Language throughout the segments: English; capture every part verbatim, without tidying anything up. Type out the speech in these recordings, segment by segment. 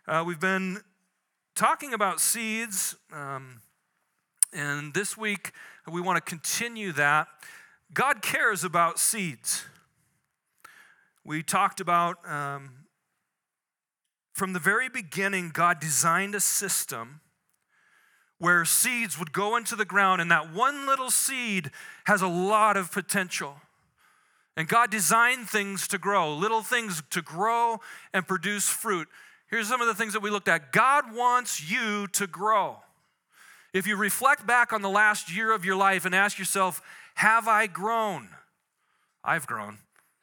Uh, we've been talking about seeds, um, and this week we want to continue that. God cares about seeds. We talked about um, from the very beginning, God designed a system where seeds would go into the ground, and that one little seed has a lot of potential. And God designed things to grow, little things to grow and produce fruit. Here's some of the things that we looked at. God wants you to grow. If you reflect back on the last year of your life and ask yourself, have I grown? I've grown.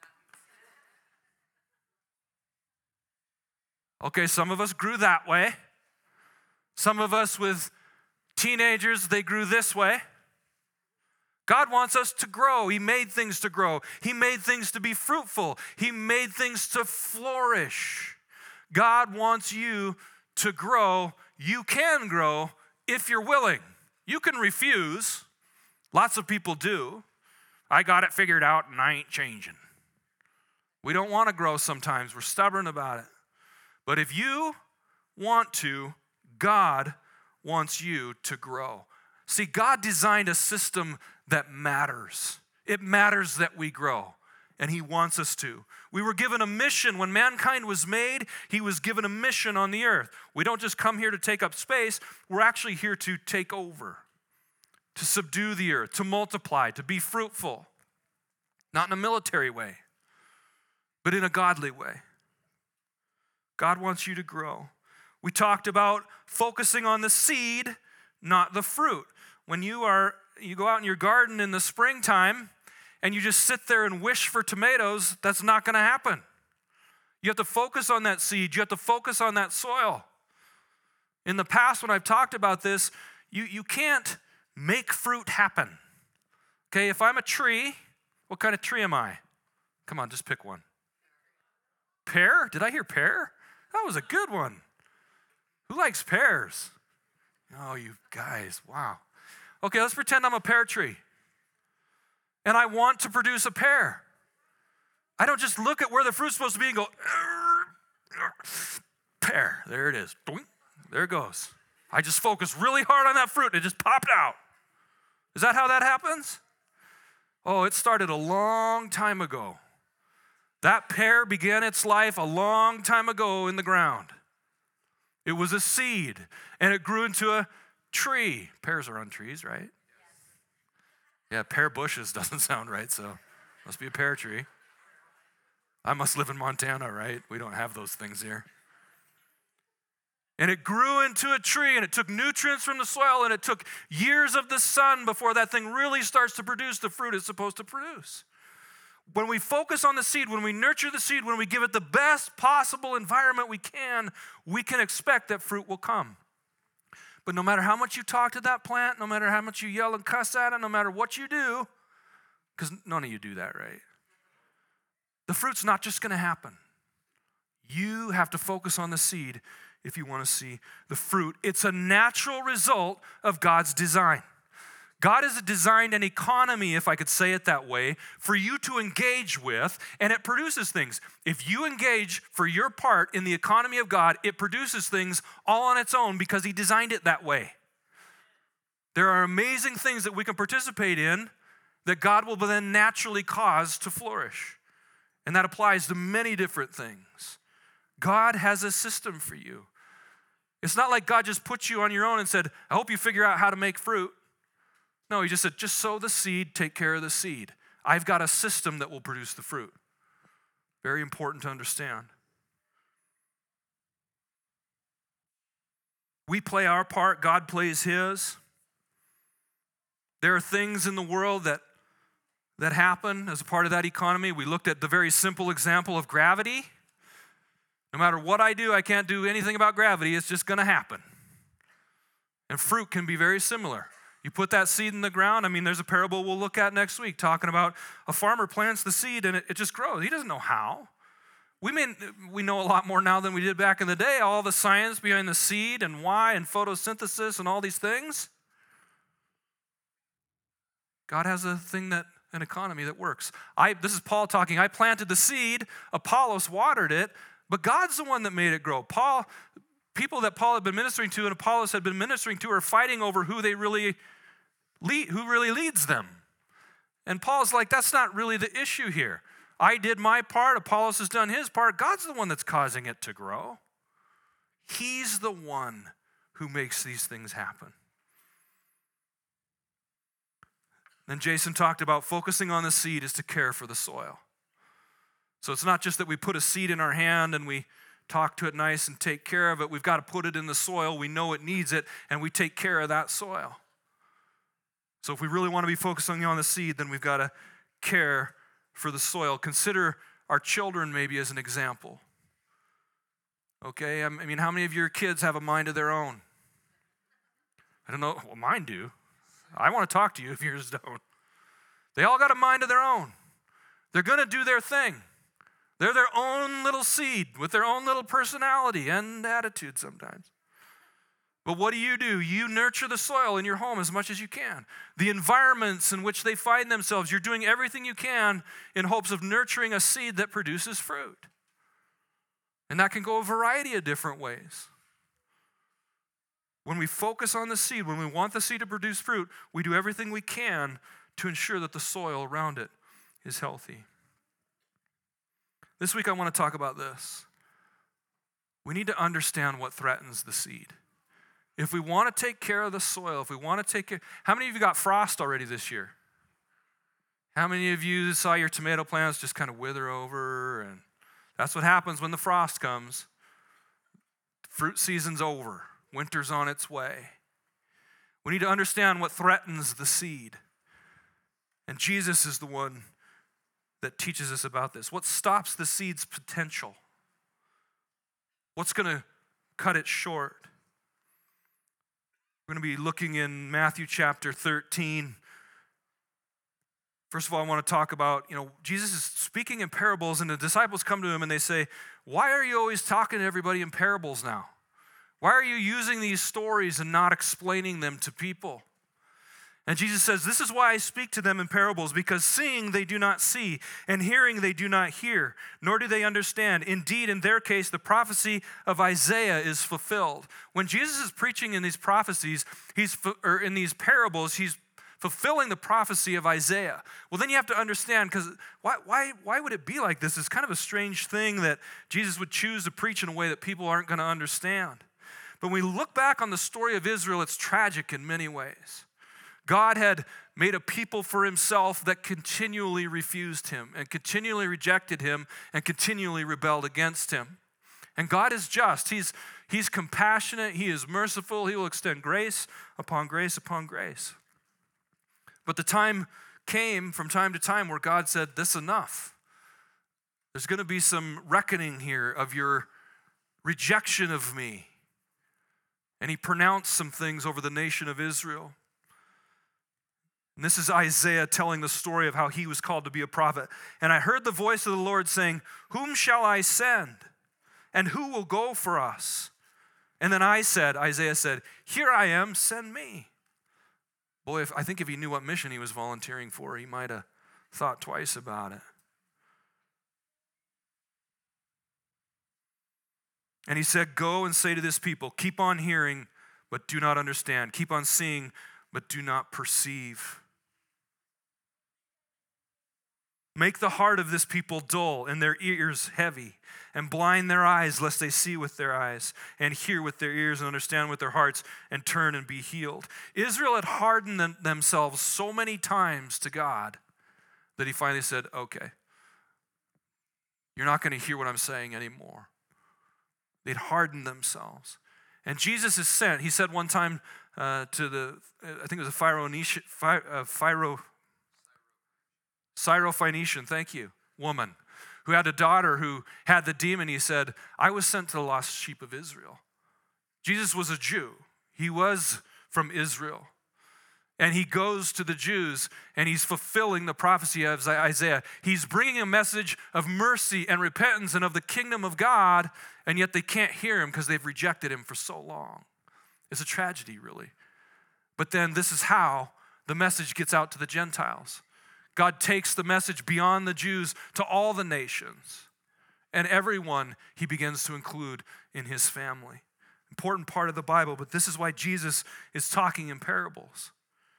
Okay, some of us grew that way. Some of us with teenagers, they grew this way. God wants us to grow. He made things to grow. He made things to be fruitful. He made things to flourish. God wants you to grow. You can grow if you're willing. You can refuse. Lots of people do. I got it figured out and I ain't changing. We don't want to grow sometimes. We're stubborn about it. But if you want to, God wants you to grow. See, God designed a system that matters. It matters that we grow, and He wants us to. We were given a mission. When mankind was made, He was given a mission on the earth. We don't just come here to take up space. We're actually here to take over, to subdue the earth, to multiply, to be fruitful. Not in a military way, but in a godly way. God wants you to grow. We talked about focusing on the seed, not the fruit. When you are, you go out in your garden in the springtime and you just sit there and wish for tomatoes, that's not going to happen. You have to focus on that seed. You have to focus on that soil. In the past, when I've talked about this, you, you can't make fruit happen. Okay, if I'm a tree, what kind of tree am I? Come on, just pick one. Pear? Did I hear pear? That was a good one. Who likes pears? Oh, you guys, wow. Okay, let's pretend I'm a pear tree. And I want to produce a pear. I don't just look at where the fruit's supposed to be and go, pear, there it is. There it goes. I just focus really hard on that fruit and it just popped out. Is that how that happens? Oh, it started a long time ago. That pear began its life a long time ago in the ground. It was a seed, and it grew into a tree. Pears are on trees, right? Yeah, pear bushes doesn't sound right, so must be a pear tree. I must live in Montana, right? We don't have those things here. And it grew into a tree, and it took nutrients from the soil, and it took years of the sun before that thing really starts to produce the fruit it's supposed to produce. When we focus on the seed, when we nurture the seed, when we give it the best possible environment we can, we can expect that fruit will come. But no matter how much you talk to that plant, no matter how much you yell and cuss at it, no matter what you do, because none of you do that, right? The fruit's not just going to happen. You have to focus on the seed if you want to see the fruit. It's a natural result of God's design. God has designed an economy, if I could say it that way, for you to engage with, and it produces things. If you engage for your part in the economy of God, it produces things all on its own because He designed it that way. There are amazing things that we can participate in that God will then naturally cause to flourish. And that applies to many different things. God has a system for you. It's not like God just put you on your own and said, I hope you figure out how to make fruit. No, He just said, just sow the seed, take care of the seed. I've got a system that will produce the fruit. Very important to understand. We play our part, God plays His. There are things in the world that, that happen as a part of that economy. We looked at the very simple example of gravity. No matter what I do, I can't do anything about gravity. It's just going to happen. And fruit can be very similar. You put that seed in the ground. I mean, there's a parable we'll look at next week talking about a farmer plants the seed and it, it just grows. He doesn't know how. We may, we know a lot more now than we did back in the day, all the science behind the seed and why and photosynthesis and all these things. God has a thing that, an economy that works. I, this is Paul talking. I planted the seed, Apollos watered it, but God's the one that made it grow. Paul people that Paul had been ministering to and Apollos had been ministering to are fighting over who they really lead, who really leads them. And Paul's like, that's not really the issue here. I did my part, Apollos has done his part. God's the one that's causing it to grow. He's the one who makes these things happen. Then Jason talked about focusing on the seed is to care for the soil. So it's not just that we put a seed in our hand and we talk to it nice and take care of it. We've got to put it in the soil. We know it needs it, and we take care of that soil. So if we really want to be focusing on the seed, then we've got to care for the soil. Consider our children maybe as an example. Okay, I mean, how many of your kids have a mind of their own? I don't know. Well, mine do. I want to talk to you if yours don't. They all got a mind of their own. They're going to do their thing. They're their own little seed with their own little personality and attitude sometimes. But what do you do? You nurture the soil in your home as much as you can. The environments in which they find themselves, you're doing everything you can in hopes of nurturing a seed that produces fruit. And that can go a variety of different ways. When we focus on the seed, when we want the seed to produce fruit, we do everything we can to ensure that the soil around it is healthy. This week I want to talk about this. We need to understand what threatens the seed. If we want to take care of the soil, if we want to take care, how many of you got frost already this year? How many of you saw your tomato plants just kind of wither over? And that's what happens when the frost comes. Fruit season's over. Winter's on its way. We need to understand what threatens the seed. And Jesus is the one that teaches us about this. What stops the seed's potential? What's going to cut it short? We're going to be looking in Matthew chapter thirteen. First of all, I want to talk about, you know, Jesus is speaking in parables, and the disciples come to him and they say, why are you always talking to everybody in parables now? Why are you using these stories and not explaining them to people? And Jesus says, this is why I speak to them in parables, because seeing they do not see, and hearing they do not hear, nor do they understand. Indeed, in their case, the prophecy of Isaiah is fulfilled. When Jesus is preaching in these prophecies, he's or in these parables, he's fulfilling the prophecy of Isaiah. Well, then you have to understand, because why, why, why would it be like this? It's kind of a strange thing that Jesus would choose to preach in a way that people aren't going to understand. But when we look back on the story of Israel, it's tragic in many ways. God had made a people for himself that continually refused him and continually rejected him and continually rebelled against him. And God is just. He's, he's compassionate. He is merciful. He will extend grace upon grace upon grace. But the time came from time to time where God said, this is enough. There's going to be some reckoning here of your rejection of me. And he pronounced some things over the nation of Israel. And this is Isaiah telling the story of how he was called to be a prophet. And I heard the voice of the Lord saying, whom shall I send? And who will go for us? And then I said, Isaiah said, here I am, send me. Boy, if, I think if he knew what mission he was volunteering for, he might have thought twice about it. And he said, go and say to this people, keep on hearing, but do not understand. Keep on seeing, but do not perceive. Make the heart of this people dull and their ears heavy, and blind their eyes lest they see with their eyes and hear with their ears and understand with their hearts and turn and be healed. Israel had hardened them, themselves so many times to God that he finally said, okay, you're not going to hear what I'm saying anymore. They'd hardened themselves. And Jesus is sent. He said one time uh, to the, I think it was a Pharonician, uh, Phairo, Syrophoenician, thank you, woman, who had a daughter who had the demon. He said, I was sent to the lost sheep of Israel. Jesus was a Jew. He was from Israel. And he goes to the Jews and he's fulfilling the prophecy of Isaiah. He's bringing a message of mercy and repentance and of the kingdom of God, and yet they can't hear him because they've rejected him for so long. It's a tragedy, really. But then this is how the message gets out to the Gentiles. God takes the message beyond the Jews to all the nations, and everyone he begins to include in his family. Important part of the Bible, but this is why Jesus is talking in parables.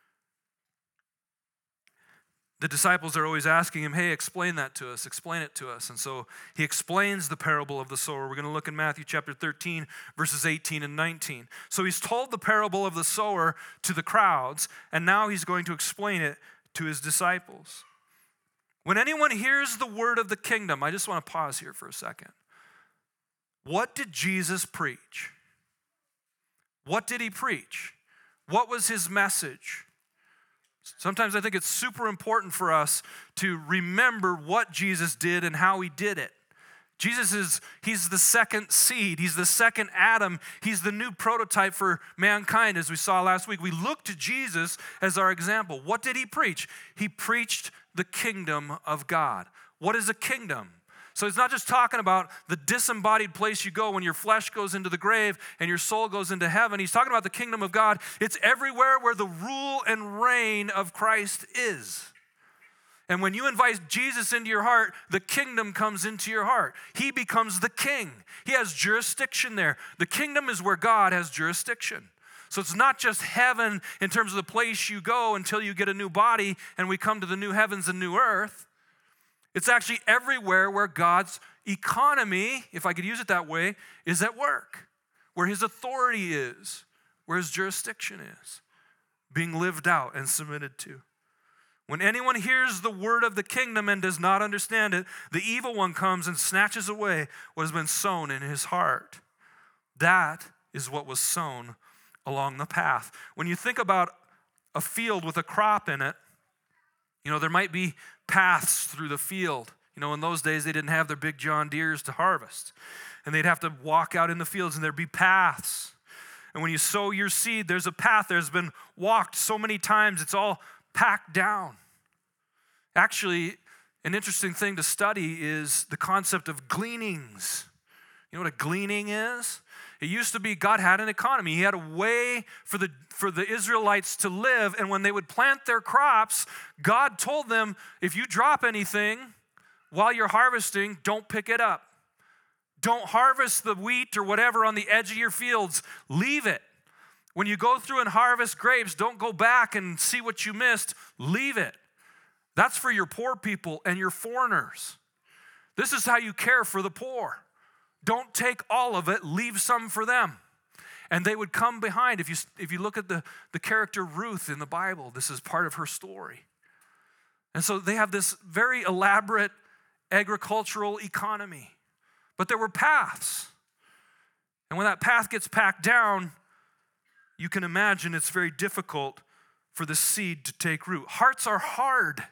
The disciples are always asking him, hey, explain that to us, explain it to us. And so he explains the parable of the sower. We're going to look in Matthew chapter thirteen, verses eighteen and nineteen. So he's told the parable of the sower to the crowds, and now he's going to explain it to his disciples. When anyone hears the word of the kingdom, I just want to pause here for a second. What did Jesus preach? What did he preach? What was his message? Sometimes I think it's super important for us to remember what Jesus did and how he did it. Jesus is, he's the second seed. He's the second Adam. He's the new prototype for mankind, as we saw last week. We look to Jesus as our example. What did he preach? He preached the kingdom of God. What is a kingdom? So it's not just talking about the disembodied place you go when your flesh goes into the grave and your soul goes into heaven. He's talking about the kingdom of God. It's everywhere where the rule and reign of Christ is. And when you invite Jesus into your heart, the kingdom comes into your heart. He becomes the king. He has jurisdiction there. The kingdom is where God has jurisdiction. So it's not just heaven in terms of the place you go until you get a new body and we come to the new heavens and new earth. It's actually everywhere where God's economy, if I could use it that way, is at work, where his authority is, where his jurisdiction is, being lived out and submitted to. When anyone hears the word of the kingdom and does not understand it, the evil one comes and snatches away what has been sown in his heart. That is what was sown along the path. When you think about a field with a crop in it, you know, there might be paths through the field. You know, in those days, they didn't have their big John Deeres to harvest. And they'd have to walk out in the fields, and there'd be paths. And when you sow your seed, there's a path. There's been walked so many times, it's all packed down. Actually, an interesting thing to study is the concept of gleanings. You know what a gleaning is? It used to be God had an economy. He had a way for the for the Israelites to live, and when they would plant their crops, God told them, if you drop anything while you're harvesting, don't pick it up. Don't harvest the wheat or whatever on the edge of your fields. Leave it. When you go through and harvest grapes, don't go back and see what you missed. Leave it. That's for your poor people and your foreigners. This is how you care for the poor. Don't take all of it, leave some for them. And they would come behind. If you, if you look at the, the character Ruth in the Bible, this is part of her story. And so they have this very elaborate agricultural economy. But there were paths. And when that path gets packed down, you can imagine it's very difficult for the seed to take root. Hearts are hard.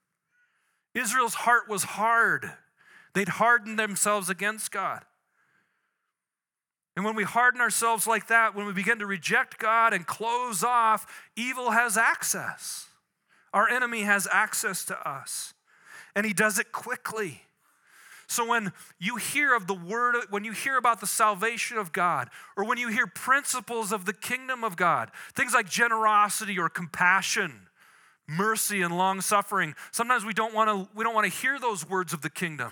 Israel's heart was hard. They'd hardened themselves against God. And when we harden ourselves like that, when we begin to reject God and close off, evil has access. Our enemy has access to us. And he does it quickly. So when you hear of the word, when you hear about the salvation of God, or when you hear principles of the kingdom of God, things like generosity or compassion, mercy and long suffering, sometimes we don't want to we don't want to hear those words of the kingdom.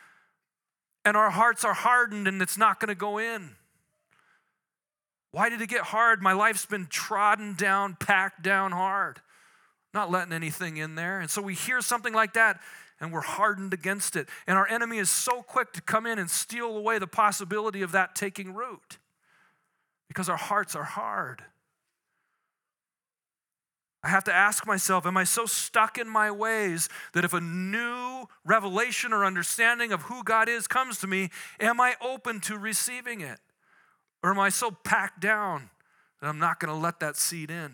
And our hearts are hardened and it's not going to go in. Why did it get hard? My life's been trodden down, packed down hard. Not letting anything in there. And so we hear something like that and we're hardened against it. And our enemy is so quick to come in and steal away the possibility of that taking root because our hearts are hard. I have to ask myself, am I so stuck in my ways that if a new revelation or understanding of who God is comes to me, am I open to receiving it? Or am I so packed down that I'm not going to let that seed in?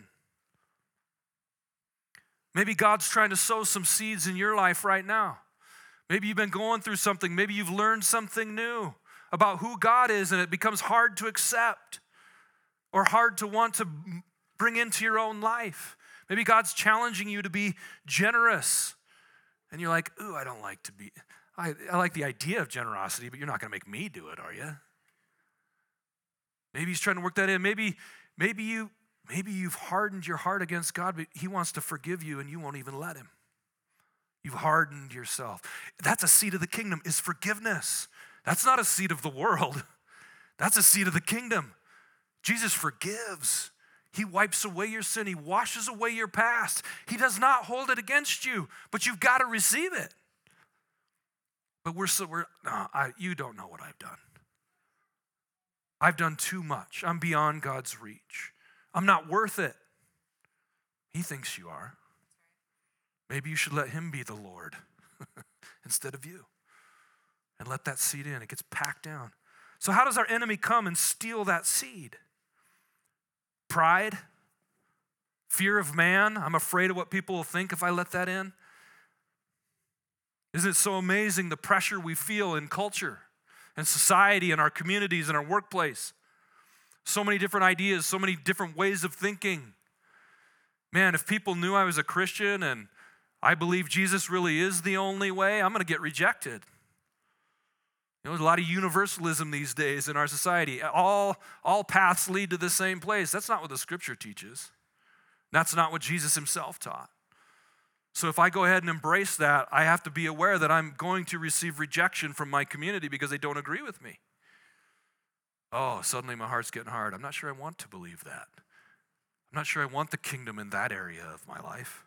Maybe God's trying to sow some seeds in your life right now. Maybe you've been going through something. Maybe you've learned something new about who God is and it becomes hard to accept or hard to want to bring into your own life. Maybe God's challenging you to be generous. And you're like, ooh, I don't like to be, I, I like the idea of generosity, but you're not going to make me do it, are you? Maybe he's trying to work that in. Maybe, maybe, you, maybe you've hardened your heart against God, but he wants to forgive you and you won't even let him. You've hardened yourself. That's a seed of the kingdom, is forgiveness. That's not a seed of the world. That's a seed of the kingdom. Jesus forgives. He wipes away your sin. He washes away your past. He does not hold it against you, but you've got to receive it. But we're so, we're, no, I, you don't know what I've done. I've done too much. I'm beyond God's reach. I'm not worth it. He thinks you are. Maybe you should let him be the Lord instead of you. And let that seed in. It gets packed down. So how does our enemy come and steal that seed? Pride? Fear of man? I'm afraid of what people will think if I let that in. Isn't it so amazing the pressure we feel in culture and society and our communities and our workplace? So many different ideas, so many different ways of thinking. Man, if people knew I was a Christian and I believe Jesus really is the only way, I'm going to get rejected. You know, there's a lot of universalism these days in our society. All, all paths lead to the same place. That's not what the scripture teaches. That's not what Jesus himself taught. So if I go ahead and embrace that, I have to be aware that I'm going to receive rejection from my community because they don't agree with me. Oh, suddenly my heart's getting hard. I'm not sure I want to believe that. I'm not sure I want the kingdom in that area of my life.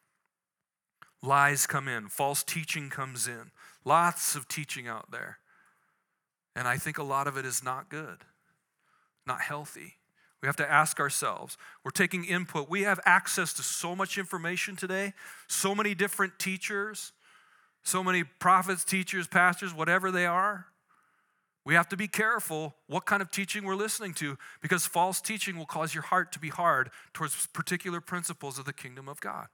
Lies come in. False teaching comes in. Lots of teaching out there. And I think a lot of it is not good, not healthy. We have to ask ourselves. We're taking input. We have access to so much information today, so many different teachers, so many prophets, teachers, pastors, whatever they are. We have to be careful what kind of teaching we're listening to, because false teaching will cause your heart to be hard towards particular principles of the kingdom of God.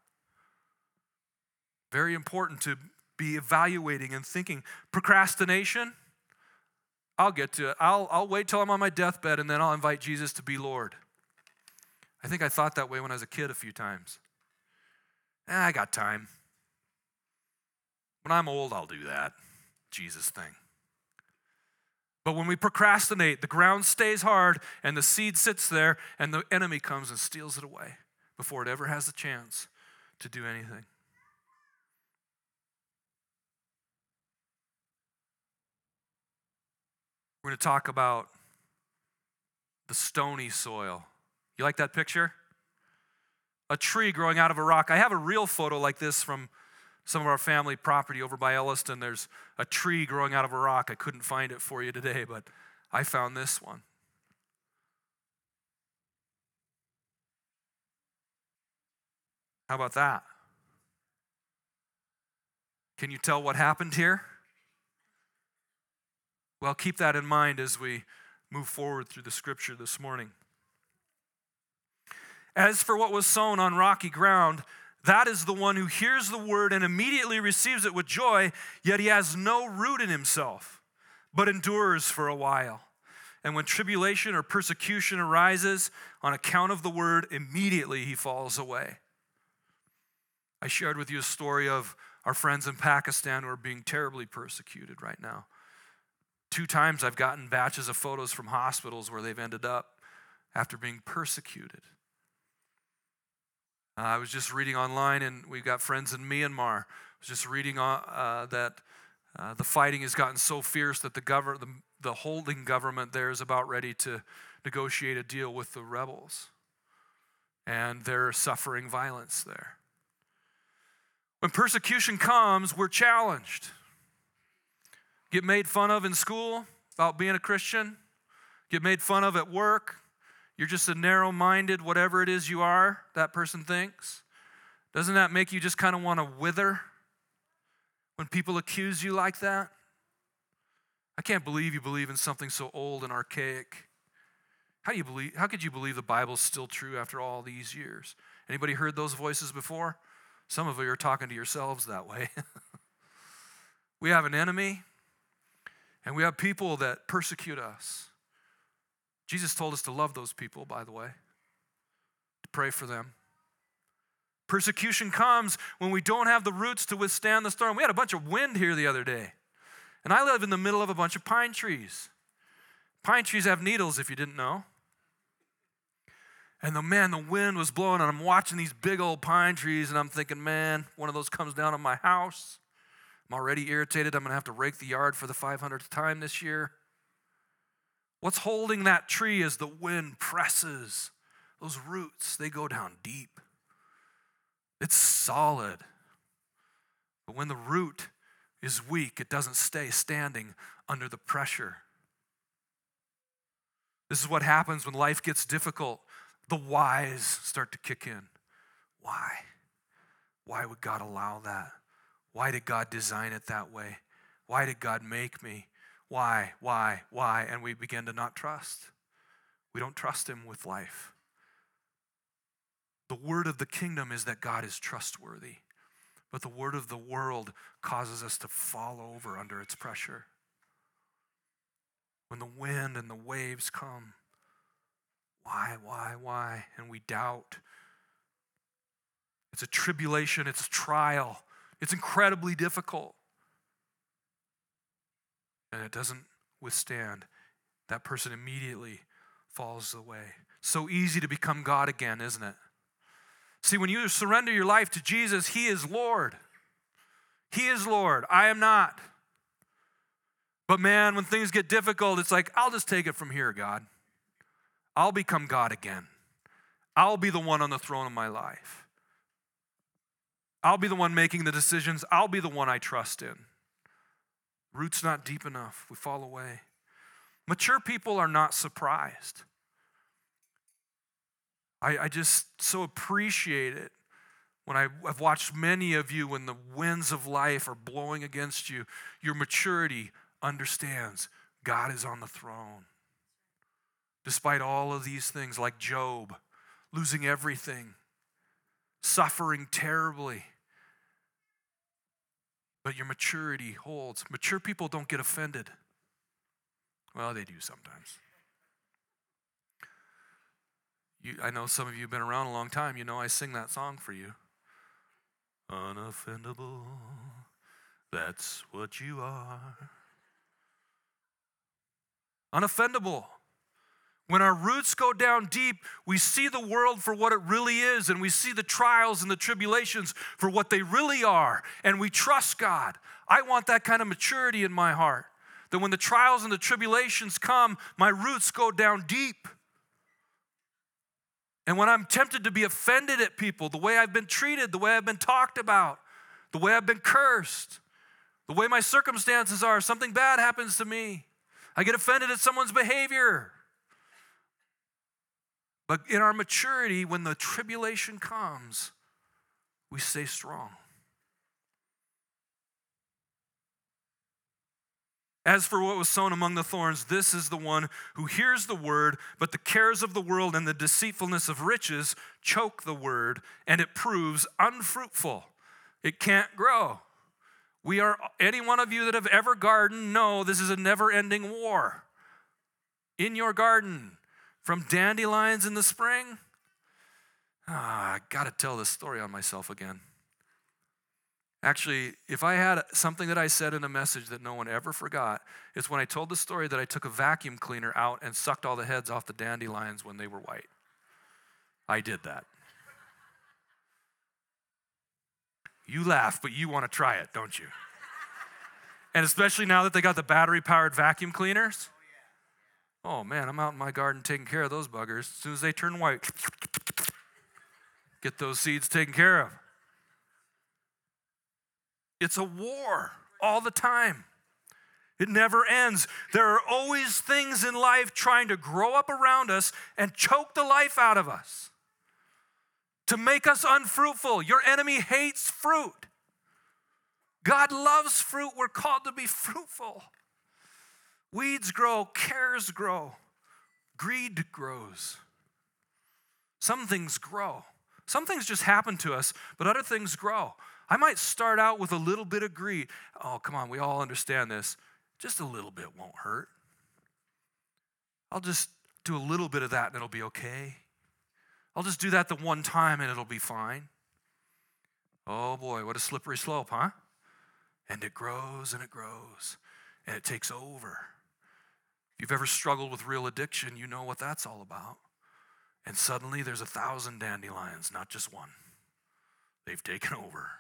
Very important to be evaluating and thinking. Procrastination, I'll get to it. I'll, I'll wait till I'm on my deathbed and then I'll invite Jesus to be Lord. I think I thought that way when I was a kid a few times. Eh, I got time. When I'm old, I'll do that Jesus thing. But when we procrastinate, the ground stays hard and the seed sits there and the enemy comes and steals it away before it ever has a chance to do anything. We're going to talk about the stony soil. You like that picture? A tree growing out of a rock. I have a real photo like this from some of our family property over by Elliston. There's a tree growing out of a rock. I couldn't find it for you today, but I found this one. How about that? Can you tell what happened here? Well, keep that in mind as we move forward through the scripture this morning. As for what was sown on rocky ground, that is the one who hears the word and immediately receives it with joy, yet he has no root in himself, but endures for a while. And when tribulation or persecution arises on account of the word, immediately he falls away. I shared with you a story of our friends in Pakistan who are being terribly persecuted right now. Two times I've gotten batches of photos from hospitals where they've ended up after being persecuted. Uh, I was just reading online, and we've got friends in Myanmar. I was just reading uh, uh, that uh, the fighting has gotten so fierce that the, gov- the, the holding government there is about ready to negotiate a deal with the rebels. And they're suffering violence there. When persecution comes, we're challenged. Get made fun of in school about being a Christian. Get made fun of at work. You're just a narrow-minded, whatever it is you are, that person thinks. Doesn't that make you just kind of want to wither when people accuse you like that? I can't believe you believe in something so old and archaic. How do you believe? How could you believe the Bible's still true after all these years? Anybody heard those voices before? Some of you are talking to yourselves that way. We have an enemy, and we have people that persecute us. Jesus told us to love those people, by the way, to pray for them. Persecution comes when we don't have the roots to withstand the storm. We had a bunch of wind here the other day, and I live in the middle of a bunch of pine trees. Pine trees have needles, if you didn't know. And the man, the wind was blowing, and I'm watching these big old pine trees, and I'm thinking, man, one of those comes down on my house. I'm already irritated. I'm going to have to rake the yard for the five hundredth time this year. What's holding that tree as the wind presses? Those roots, they go down deep. It's solid. But when the root is weak, it doesn't stay standing under the pressure. This is what happens when life gets difficult. The whys start to kick in. Why? Why would God allow that? Why did God design it that way? Why did God make me? Why, why, why? And we begin to not trust. We don't trust him with life. The word of the kingdom is that God is trustworthy. But the word of the world causes us to fall over under its pressure. When the wind and the waves come, why, why, why? And we doubt. It's a tribulation, it's a trial. It's incredibly difficult. And it doesn't withstand. That person immediately falls away. So easy to become God again, isn't it? See, when you surrender your life to Jesus, he is Lord. He is Lord. I am not. But man, when things get difficult, it's like, I'll just take it from here, God. I'll become God again. I'll be the one on the throne of my life. I'll be the one making the decisions. I'll be the one I trust in. Root's not deep enough. We fall away. Mature people are not surprised. I, I just so appreciate it when I, I've watched many of you when the winds of life are blowing against you. Your maturity understands God is on the throne. Despite all of these things, like Job, losing everything, suffering terribly. But your maturity holds. Mature people don't get offended. Well, they do sometimes. You, I know some of you have been around a long time. You know I sing that song for you. Unoffendable, that's what you are. Unoffendable. When our roots go down deep, we see the world for what it really is, and we see the trials and the tribulations for what they really are, and we trust God. I want that kind of maturity in my heart, that when the trials and the tribulations come, my roots go down deep. And when I'm tempted to be offended at people, the way I've been treated, the way I've been talked about, the way I've been cursed, the way my circumstances are, something bad happens to me, I get offended at someone's behavior. But in our maturity, when the tribulation comes, we stay strong. As for what was sown among the thorns, this is the one who hears the word, but the cares of the world and the deceitfulness of riches choke the word, and it proves unfruitful. It can't grow. We are, any one of you that have ever gardened know this is a never-ending war. In your garden, from dandelions in the spring. Ah, I got to tell this story on myself again. Actually, if I had something that I said in a message that no one ever forgot, it's when I told the story that I took a vacuum cleaner out and sucked all the heads off the dandelions when they were white. I did that. You laugh, but you want to try it, don't you? And especially now that they got the battery-powered vacuum cleaners. Oh man, I'm out in my garden taking care of those buggers. As soon as they turn white, get those seeds taken care of. It's a war all the time. It never ends. There are always things in life trying to grow up around us and choke the life out of us, to make us unfruitful. Your enemy hates fruit. God loves fruit. We're called to be fruitful. Weeds grow, cares grow, greed grows. Some things grow. Some things just happen to us, but other things grow. I might start out with a little bit of greed. Oh, come on, we all understand this. Just a little bit won't hurt. I'll just do a little bit of that and it'll be okay. I'll just do that the one time and it'll be fine. Oh boy, what a slippery slope, huh? And it grows and it grows and it takes over. If you've ever struggled with real addiction, you know what that's all about. And suddenly there's a thousand dandelions, not just one. They've taken over.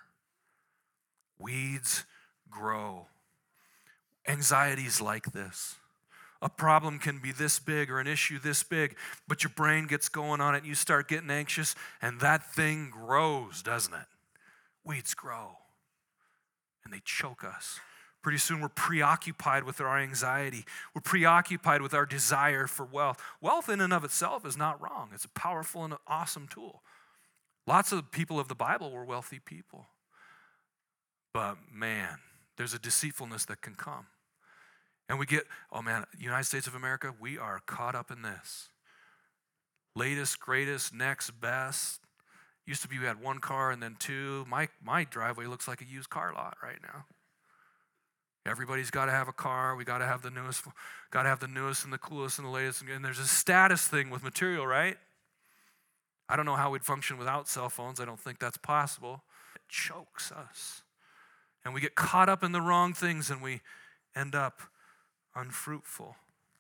Weeds grow. Anxieties like this. A problem can be this big or an issue this big, but your brain gets going on it and you start getting anxious and that thing grows, doesn't it? Weeds grow and they choke us. Pretty soon we're preoccupied with our anxiety. We're preoccupied with our desire for wealth. Wealth in and of itself is not wrong. It's a powerful and awesome tool. Lots of people of the Bible were wealthy people. But man, there's a deceitfulness that can come. And we get, oh man, United States of America, we are caught up in this. Latest, greatest, next, best. Used to be we had one car and then two. My, my driveway looks like a used car lot right now. Everybody's got to have a car. We got to have the newest, got to have the newest and the coolest and the latest. And there's a status thing with material, right? I don't know how we'd function without cell phones. I don't think that's possible. It chokes us. And we get caught up in the wrong things and we end up unfruitful.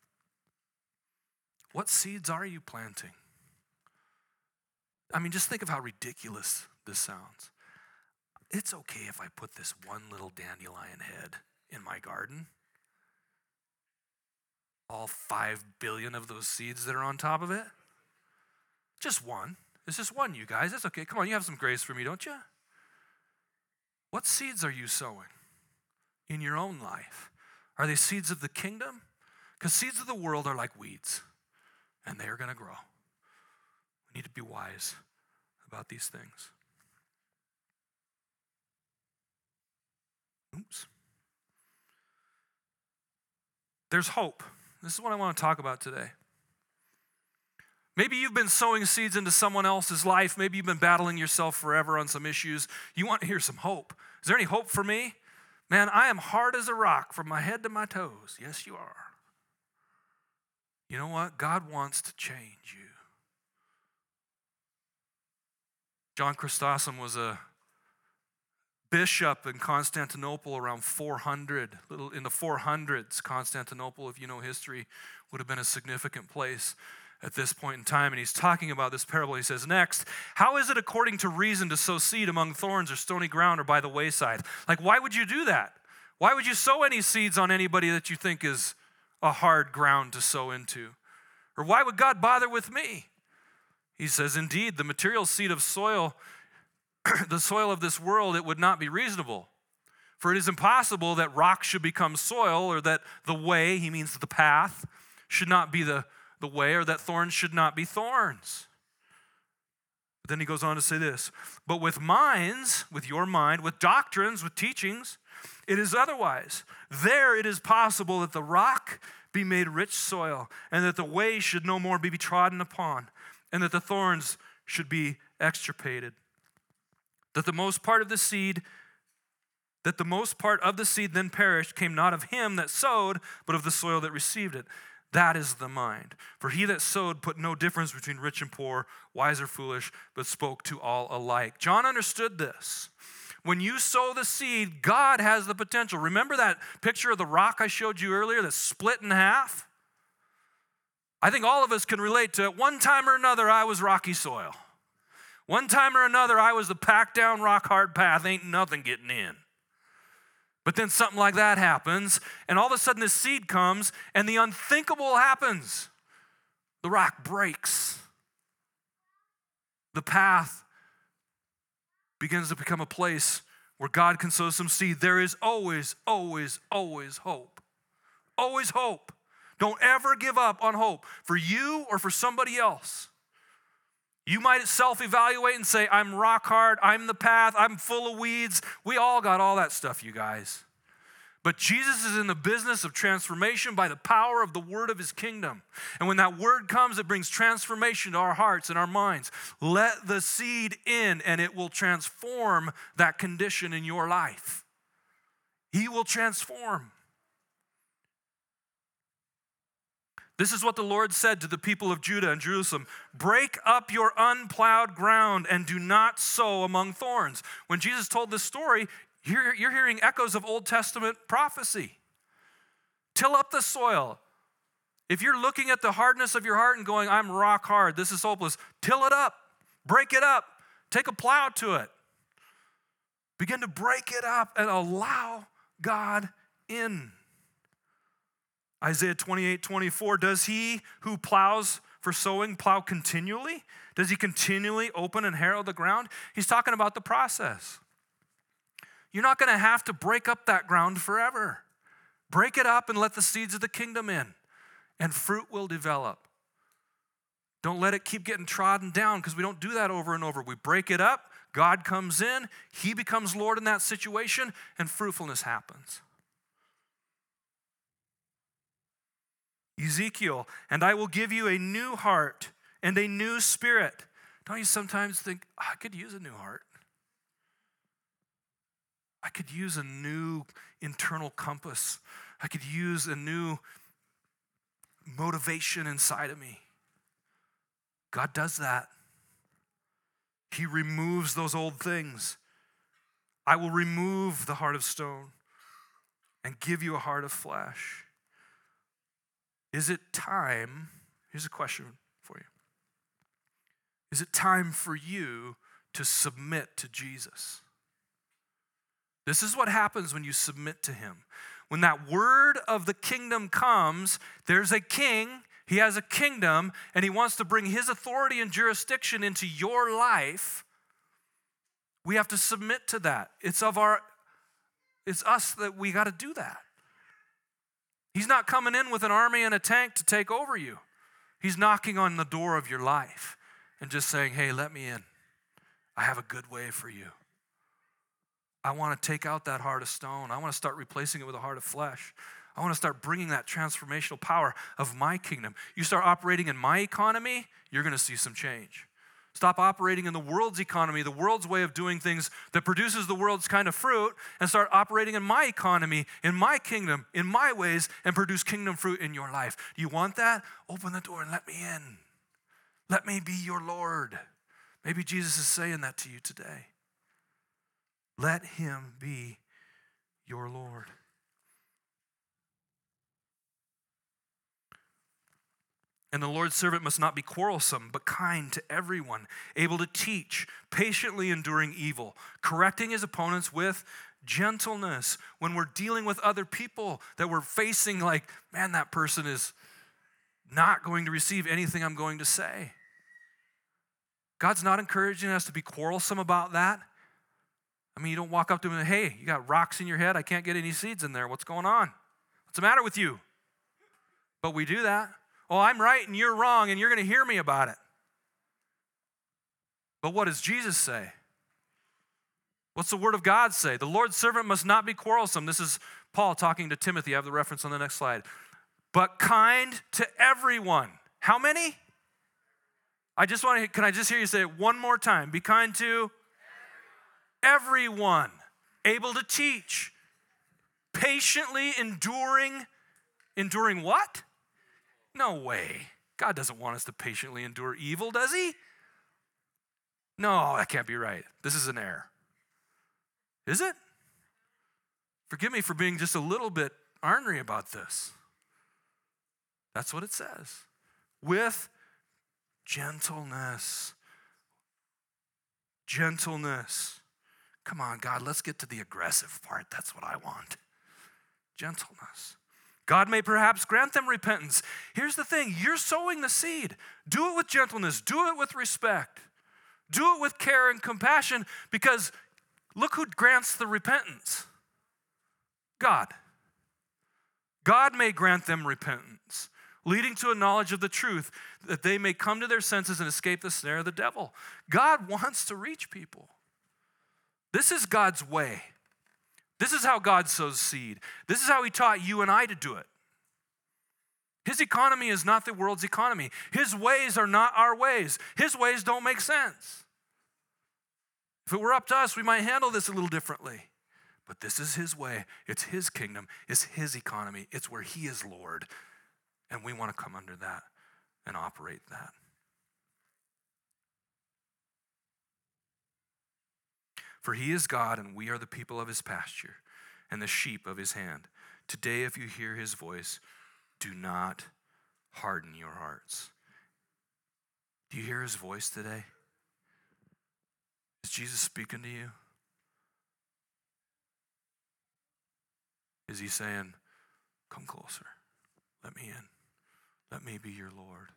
What seeds are you planting? I mean, just think of how ridiculous this sounds. It's okay if I put this one little dandelion head in my garden. All five billion of those seeds that are on top of it. Just one. It's just one, you guys. That's okay. Come on, you have some grace for me, don't you? What seeds are you sowing in your own life? Are they seeds of the kingdom? Because seeds of the world are like weeds, and they are going to grow. We need to be wise about these things. Oops. There's hope. This is what I want to talk about today. Maybe you've been sowing seeds into someone else's life. Maybe you've been battling yourself forever on some issues. You want to hear some hope. Is there any hope for me? Man, I am hard as a rock from my head to my toes. Yes, you are. You know what? God wants to change you. John Chrysostom was a bishop in Constantinople around four hundred. Little in the four hundreds, Constantinople, if you know history, would have been a significant place at this point in time. And he's talking about this parable. He says, next, how is it according to reason to sow seed among thorns or stony ground or by the wayside? Like, why would you do that? Why would you sow any seeds on anybody that you think is a hard ground to sow into? Or why would God bother with me? He says, indeed, the material seed of soil, the soil of this world, it would not be reasonable. For it is impossible that rock should become soil, or that the way, he means the path, should not be the, the way, or that thorns should not be thorns. But then he goes on to say this, but with minds, with your mind, with doctrines, with teachings, it is otherwise. There it is possible that the rock be made rich soil, and that the way should no more be trodden upon, and that the thorns should be extirpated. That the most part of the seed, that the most part of the seed then perished, came not of him that sowed, but of the soil that received it. That is the mind. For he that sowed put no difference between rich and poor, wise or foolish, but spoke to all alike. John understood this. When you sow the seed, God has the potential. Remember that picture of the rock I showed you earlier that's split in half? I think all of us can relate to it. One time or another, I was rocky soil. One time or another, I was the packed down, rock hard path. Ain't nothing getting in. But then something like that happens, and all of a sudden this seed comes, and the unthinkable happens. The rock breaks. The path begins to become a place where God can sow some seed. There is always, always, always hope. Always hope. Don't ever give up on hope for you or for somebody else. You might self-evaluate and say, I'm rock hard, I'm the path, I'm full of weeds. We all got all that stuff, you guys. But Jesus is in the business of transformation by the power of the word of his kingdom. And when that word comes, it brings transformation to our hearts and our minds. Let the seed in, and it will transform that condition in your life. He will transform. This is what the Lord said to the people of Judah and Jerusalem. Break up your unplowed ground and do not sow among thorns. When Jesus told this story, you're, you're hearing echoes of Old Testament prophecy. Till up the soil. If you're looking at the hardness of your heart and going, I'm rock hard, this is hopeless, till it up. Break it up. Take a plow to it. Begin to break it up and allow God in. Isaiah twenty-eight, twenty-four, does he who plows for sowing plow continually? Does he continually open and harrow the ground? He's talking about the process. You're not going to have to break up that ground forever. Break it up and let the seeds of the kingdom in, and fruit will develop. Don't let it keep getting trodden down, because we don't do that over and over. We break it up, God comes in, he becomes Lord in that situation, and fruitfulness happens. Ezekiel, and I will give you a new heart and a new spirit. Don't you sometimes think, oh, I could use a new heart? I could use a new internal compass. I could use a new motivation inside of me. God does that. He removes those old things. I will remove the heart of stone and give you a heart of flesh. Is it time? Here's a question for you. Is it time for you to submit to Jesus? This is what happens when you submit to him. When that word of the kingdom comes, there's a king, he has a kingdom, and he wants to bring his authority and jurisdiction into your life. We have to submit to that. It's of our, it's us that we got to do that. He's not coming in with an army and a tank to take over you. He's knocking on the door of your life and just saying, hey, let me in. I have a good way for you. I want to take out that heart of stone. I want to start replacing it with a heart of flesh. I want to start bringing that transformational power of my kingdom. You start operating in my economy, you're going to see some change. Stop operating in the world's economy, the world's way of doing things that produces the world's kind of fruit, and start operating in my economy, in my kingdom, in my ways, and produce kingdom fruit in your life. Do you want that? Open the door and let me in. Let me be your Lord. Maybe Jesus is saying that to you today. Let him be your Lord. And the Lord's servant must not be quarrelsome, but kind to everyone, able to teach, patiently enduring evil, correcting his opponents with gentleness. When we're dealing with other people that we're facing, like, man, that person is not going to receive anything I'm going to say. God's not encouraging us to be quarrelsome about that. I mean, you don't walk up to him and, hey, you got rocks in your head. I can't get any seeds in there. What's going on? What's the matter with you? But we do that. Oh, I'm right and you're wrong, and you're going to hear me about it. But what does Jesus say? What's the word of God say? The Lord's servant must not be quarrelsome. This is Paul talking to Timothy. I have the reference on the next slide. But kind to everyone. How many? I just want to, can I just hear you say it one more time? Be kind to everyone, able to teach, patiently enduring, enduring what? No way. God doesn't want us to patiently endure evil, does he? No, that can't be right. This is an error. Is it? Forgive me for being just a little bit ornery about this. That's what it says. With gentleness. Gentleness. Come on, God, let's get to the aggressive part. That's what I want. Gentleness. God may perhaps grant them repentance. Here's the thing. You're sowing the seed. Do it with gentleness. Do it with respect. Do it with care and compassion, because look who grants the repentance. God. God may grant them repentance, leading to a knowledge of the truth, that they may come to their senses and escape the snare of the devil. God wants to reach people. This is God's way. This is how God sows seed. This is how he taught you and I to do it. His economy is not the world's economy. His ways are not our ways. His ways don't make sense. If it were up to us, we might handle this a little differently. But this is his way. It's his kingdom. It's his economy. It's where he is Lord. And we want to come under that and operate that. For he is God, and we are the people of his pasture and the sheep of his hand. Today, if you hear his voice, do not harden your hearts. Do you hear his voice today? Is Jesus speaking to you? Is he saying, come closer? Let me in. Let me be your Lord.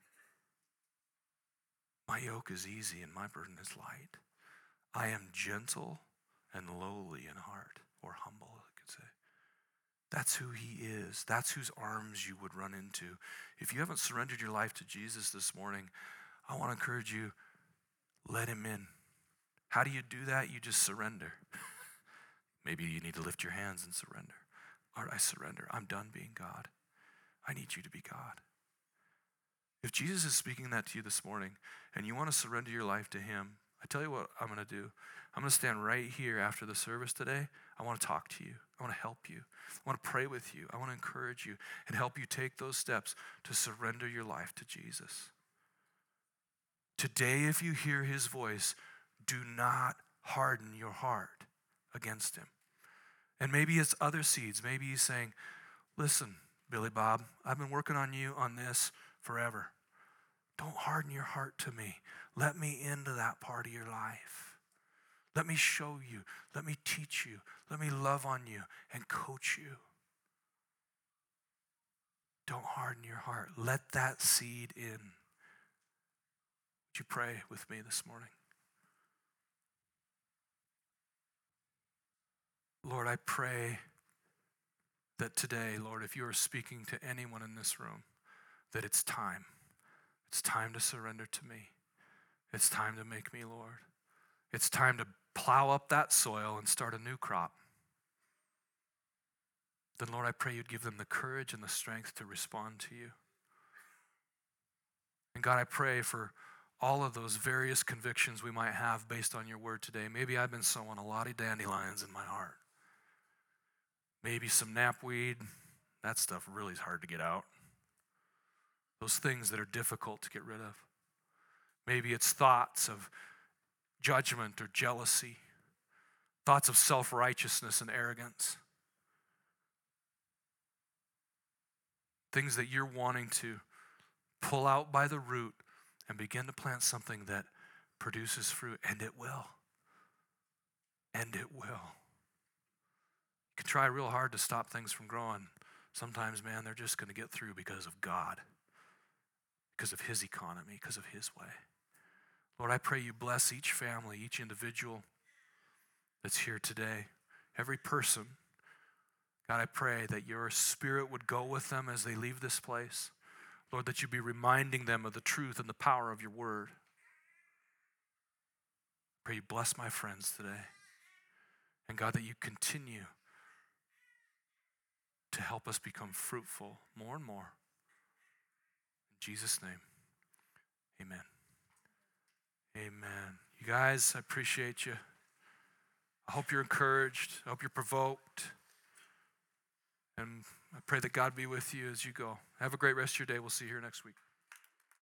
My yoke is easy and my burden is light. I am gentle and lowly in heart, or humble, I could say. That's who he is. That's whose arms you would run into. If you haven't surrendered your life to Jesus this morning, I want to encourage you, let him in. How do you do that? You just surrender. Maybe you need to lift your hands and surrender. Lord, I surrender. I'm done being God. I need you to be God. If Jesus is speaking that to you this morning and you want to surrender your life to him, I tell you what I'm going to do. I'm going to stand right here after the service today. I want to talk to you. I want to help you. I want to pray with you. I want to encourage you and help you take those steps to surrender your life to Jesus. Today, if you hear his voice, do not harden your heart against him. And maybe it's other seeds. Maybe he's saying, listen, Billy Bob, I've been working on you on this forever. Don't harden your heart to me. Let me into that part of your life. Let me show you. Let me teach you. Let me love on you and coach you. Don't harden your heart. Let that seed in. Would you pray with me this morning? Lord, I pray that today, Lord, if you are speaking to anyone in this room, that it's time. It's time to surrender to me. It's time to make me Lord. It's time to plow up that soil and start a new crop. Then, Lord, I pray you'd give them the courage and the strength to respond to you. And God, I pray for all of those various convictions we might have based on your word today. Maybe I've been sowing a lot of dandelions in my heart. Maybe some knapweed. That stuff really is hard to get out. Those things that are difficult to get rid of. Maybe it's thoughts of judgment or jealousy, thoughts of self-righteousness and arrogance, things that you're wanting to pull out by the root and begin to plant something that produces fruit, and it will. And it will. You can try real hard to stop things from growing. Sometimes, man, they're just going to get through because of God, because of his economy, because of his way. Lord, I pray you bless each family, each individual that's here today, every person. God, I pray that your spirit would go with them as they leave this place. Lord, that you be reminding them of the truth and the power of your word. Pray you bless my friends today. And God, that you continue to help us become fruitful more and more. In Jesus' name, amen. Amen. You guys, I appreciate you. I hope you're encouraged. I hope you're provoked. And I pray that God be with you as you go. Have a great rest of your day. We'll see you here next week.